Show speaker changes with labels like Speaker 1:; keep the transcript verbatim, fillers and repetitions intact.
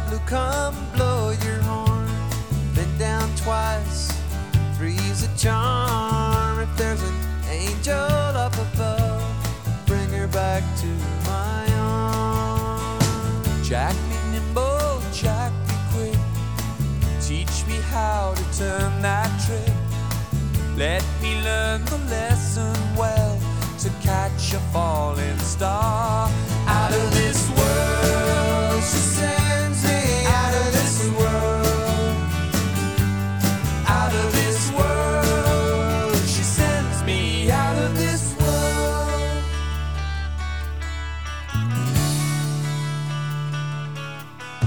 Speaker 1: blue, come blow your horn. Been down twice, three's a charm. If there's an angel up above, bring her back to my arms. Jack me nimble, Jack me quick, teach me how to turn that trick. Let me learn the lesson well, to catch a falling star.